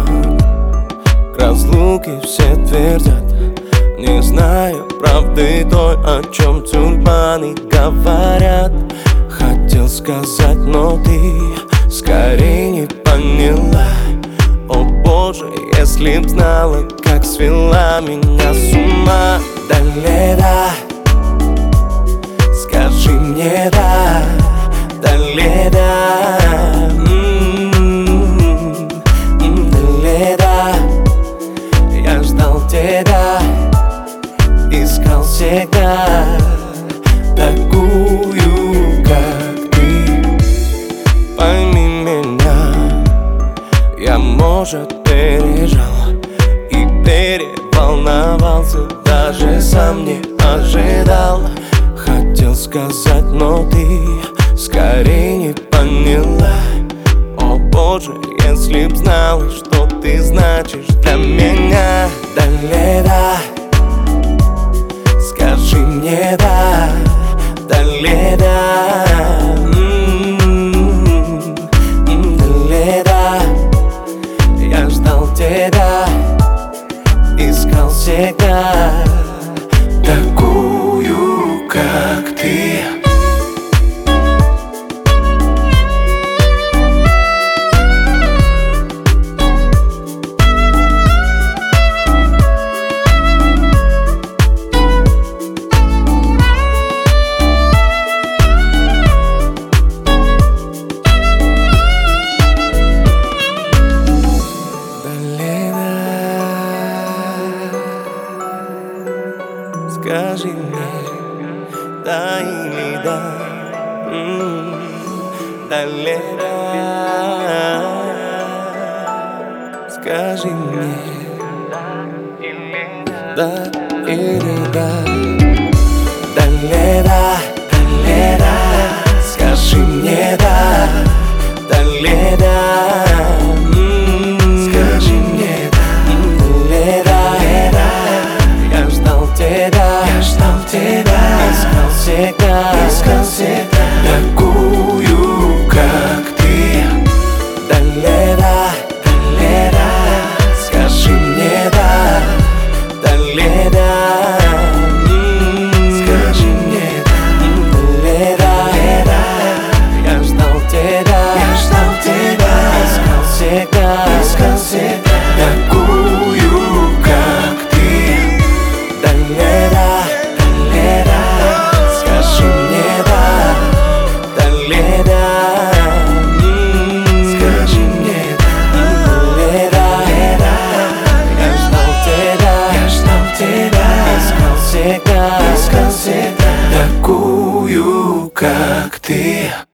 К разлуке все твердят, не знаю правды той, о чем тюльпаны говорят. Хотел сказать, но ты скорее не поняла. О боже, если б знала, как свела меня с ума. Да, леда, скажи мне да, да, леда, да, леда. Я ждал тебя, искал всегда такую, как ты. Пойми меня, я, может, пережал и переволновался, даже сам не ожидал. Хотел сказать, но ты скорее не поняла. О боже, если б знала, что ты значишь для меня. Да, леда, скажи мне да, да, леда, да, леда. Я ждал тебя, искал всегда такую, как ты. Скажи мне, да или да, да, леда. Скажи мне, да или да, да, леда, да, леда. Скажи мне да, да, леда. Скажи мне да, леда, леда. Я ждал тебя, искал всегда такую, как ты. Да, леда.